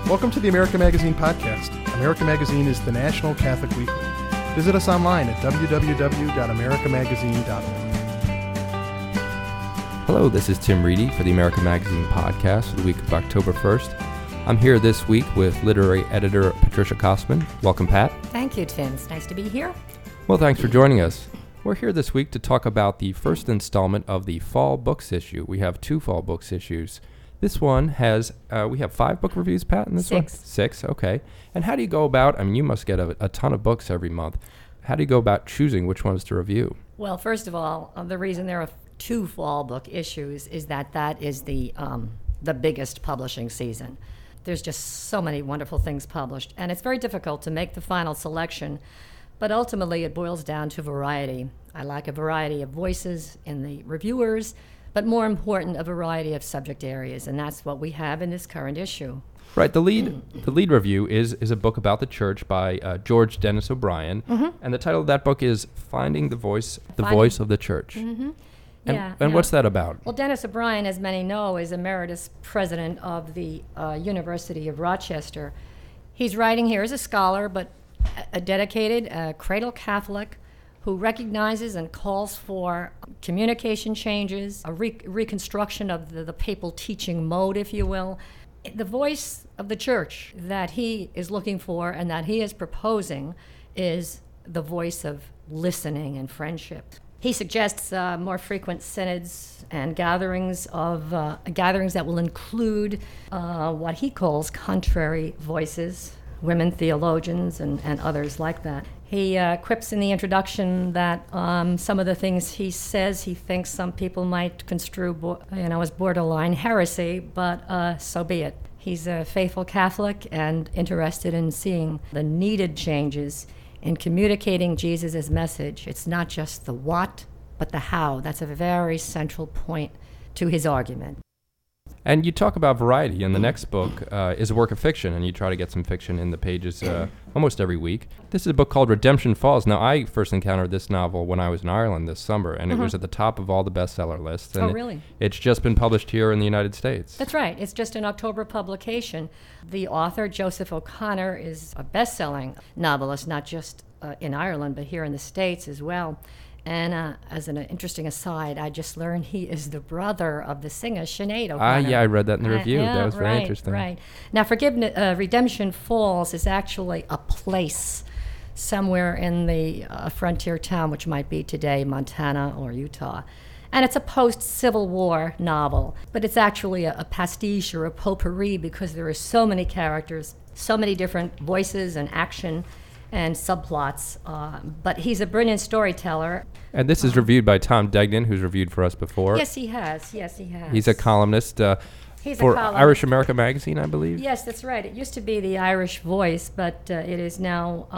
Welcome to the America Magazine podcast. America Magazine is the national Catholic weekly. Visit us online at www.americamagazine.org. Hello, this is Tim Reedy for the America Magazine podcast for the week of October 1st. I'm here this week with literary editor Patricia Kosman. Welcome, Pat. Thank you, Tim. It's nice to be here. Well, thanks for joining us. We're here this week to talk about the first installment of the Fall Books issue. We have two Fall Books issues. This one has, we have 5 book reviews, Pat, in this one? 6, okay. And how do you go about, you must get a ton of books every month. How do you go about choosing which ones to review? Well, first of all, the reason there are 2 fall book issues is that is the biggest publishing season. There's just so many wonderful things published, and it's very difficult to make the final selection, but ultimately it boils down to variety. I like a variety of voices in the reviewers, but more important, a variety of subject areas, and that's what we have in this current issue. Right. The lead review is a book about the church by George Dennis O'Brien, and the title of that book is Finding the Voice of the Church. Mm-hmm. And what's that about? Well, Dennis O'Brien, as many know, is emeritus president of the University of Rochester. He's writing here as a scholar, but a dedicated cradle Catholic who recognizes and calls for communication changes, a reconstruction of the papal teaching mode, if you will. The voice of the church that he is looking for and that he is proposing is the voice of listening and friendship. He suggests more frequent synods and gatherings that will include what he calls contrary voices, women theologians and others like that. He quips in the introduction that some of the things he says he thinks some people might construe as borderline heresy, but so be it. He's a faithful Catholic and interested in seeing the needed changes in communicating Jesus' message. It's not just the what, but the how. That's a very central point to his argument. And you talk about variety, and the next book is a work of fiction, and you try to get some fiction in the pages almost every week. This is a book called Redemption Falls. Now, I first encountered this novel when I was in Ireland this summer, and it was at the top of all the bestseller lists. And really? It's just been published here in the United States. That's right. It's just an October publication. The author, Joseph O'Connor, is a best-selling novelist, not just in Ireland, but here in the States as well. And as an interesting aside, I just learned he is the brother of the singer Sinead O'Connor. Yeah, I read that in the review. That was very interesting. Right. Now, Redemption Falls is actually a place somewhere in the frontier town, which might be today Montana or Utah. And it's a post-Civil War novel, but it's actually a pastiche or a potpourri because there are so many characters, so many different voices and action and subplots, but he's a brilliant storyteller. And this is reviewed by Tom Degnan, who's reviewed for us before. Yes, he has. He's a columnist for Irish America Magazine, I believe. Yes, that's right. It used to be the Irish Voice, but it is now,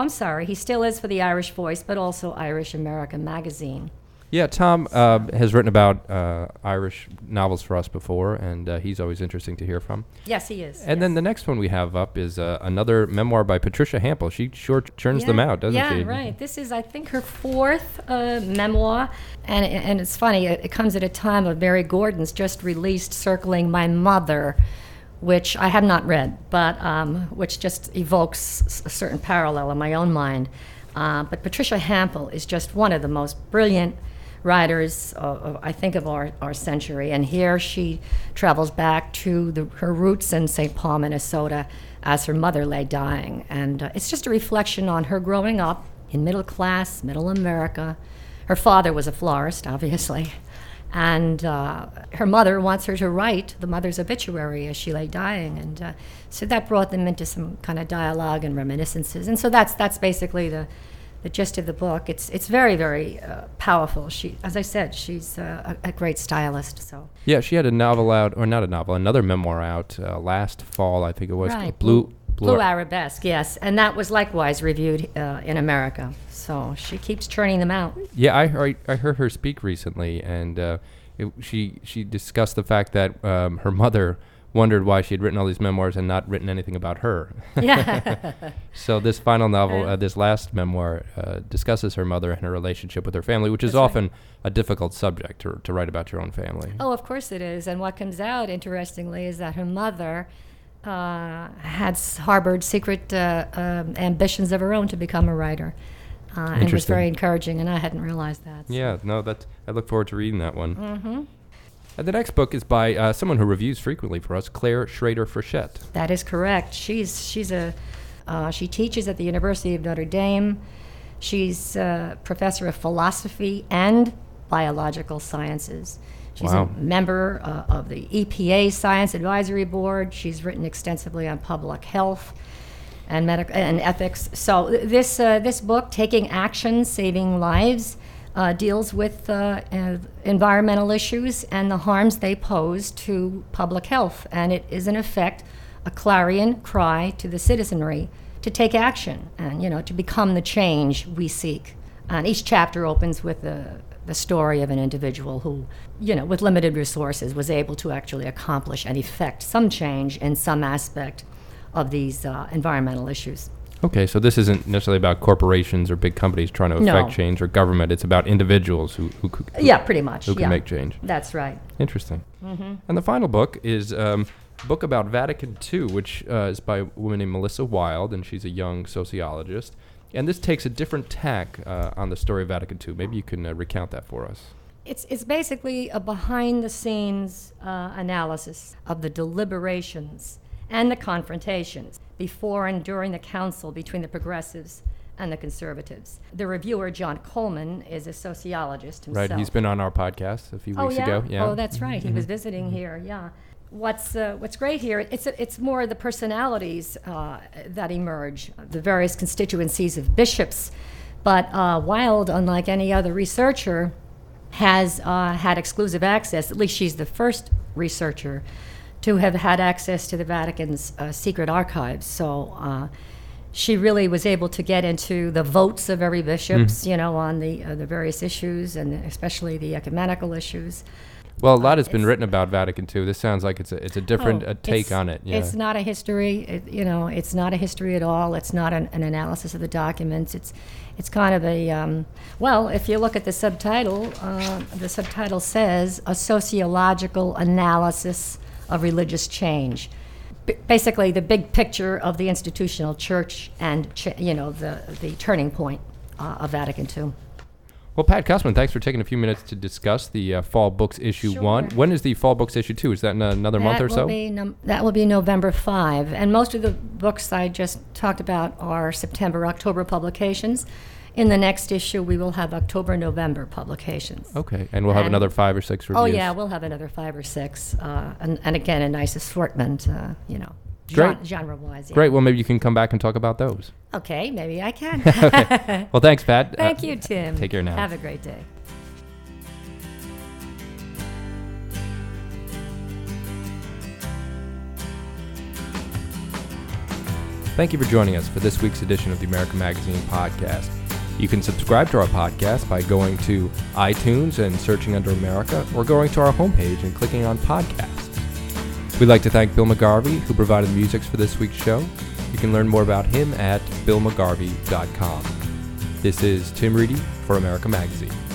he still is for the Irish Voice, but also Irish America Magazine. Yeah, Tom has written about Irish novels for us before, and he's always interesting to hear from. Yes, he is. And then the next one we have up is another memoir by Patricia Hampl. She sure churns them out, doesn't she? Yeah, right. This is, I think, her 4th memoir, and it's funny. It comes at a time of Mary Gordon's just released Circling My Mother, which I have not read, but which just evokes a certain parallel in my own mind. But Patricia Hampl is just one of the most brilliant writers, I think, of our century. And here she travels back to her roots in St. Paul, Minnesota, as her mother lay dying. And it's just a reflection on her growing up in middle America. Her father was a florist, obviously. And her mother wants her to write the mother's obituary as she lay dying. And so that brought them into some kind of dialogue and reminiscences. And so that's basically the gist of the book. It's very, very powerful. As I said, she's a great stylist. So yeah, she had a novel out, or not a novel, another memoir out last fall, I think it was. Right. Blue Arabesque, yes, and that was likewise reviewed in America. So she keeps churning them out. Yeah, I heard her speak recently, and she discussed the fact that her mother wondered why she had written all these memoirs and not written anything about her. Yeah. So this final novel, this last memoir, discusses her mother and her relationship with her family, which is That's often right. a difficult subject to write about your own family. Oh, of course it is. And what comes out, interestingly, is that her mother had harbored secret ambitions of her own to become a writer. And it was very encouraging, and I hadn't realized that. So. Yeah, no, I look forward to reading that one. Mm-hmm. And the next book is by someone who reviews frequently for us, Claire Schrader-Frechette. That is correct. She teaches at the University of Notre Dame. She's a professor of philosophy and biological sciences. She's a member of the EPA Science Advisory Board. She's written extensively on public health and medical and ethics. So this book, Taking Action, Saving Lives, deals with environmental issues and the harms they pose to public health. And it is, in effect, a clarion cry to the citizenry to take action and, to become the change we seek. And each chapter opens with the story of an individual who, with limited resources, was able to actually accomplish and effect some change in some aspect of these environmental issues. Okay, so this isn't necessarily about corporations or big companies trying to affect change or government. It's about individuals who pretty much. Who can make change. That's right. Interesting. Mm-hmm. And the final book is a book about Vatican II, which is by a woman named Melissa Wild, and she's a young sociologist. And this takes a different tack on the story of Vatican II. Maybe you can recount that for us. It's basically a behind-the-scenes analysis of the deliberations and the confrontations before and during the council between the progressives and the conservatives. The reviewer, John Coleman, is a sociologist himself. Right, he's been on our podcast a few weeks ago. Yeah. Oh, that's right. He was visiting here, yeah. What's great here, it's more the personalities that emerge, the various constituencies of bishops. But Wild, unlike any other researcher, has had exclusive access. At least she's the first researcher to have had access to the Vatican's secret archives. So she really was able to get into the votes of every bishops, on the various issues, and especially the ecumenical issues. Well, a lot has been written about Vatican II. This sounds like it's a different take on it. Yeah. It's not a history. It's not a history at all. It's not an analysis of the documents. It's kind of a if you look at the subtitle says a sociological analysis of religious change. Basically, the big picture of the institutional church and the turning point of Vatican II. Well, Pat Cussman, thanks for taking a few minutes to discuss the Fall Books Issue 1. When is the Fall Books Issue 2? Is that in another month or so? That will be November 5. And most of the books I just talked about are September, October publications. In the next issue, we will have October, November publications. Okay, and we'll have another 5 or 6 reviews. Oh, yeah, we'll have another 5 or 6. And again, a nice assortment, Great. Genre-wise. Yeah. Great. Well, maybe you can come back and talk about those. Okay, maybe I can. Okay. Well, thanks, Pat. Thank you, Tim. Take care now. Have a great day. Thank you for joining us for this week's edition of the American Magazine podcast. You can subscribe to our podcast by going to iTunes and searching under America, or going to our homepage and clicking on podcasts. We'd like to thank Bill McGarvey, who provided the music for this week's show. You can learn more about him at billmcgarvey.com. This is Tim Reedy for America Magazine.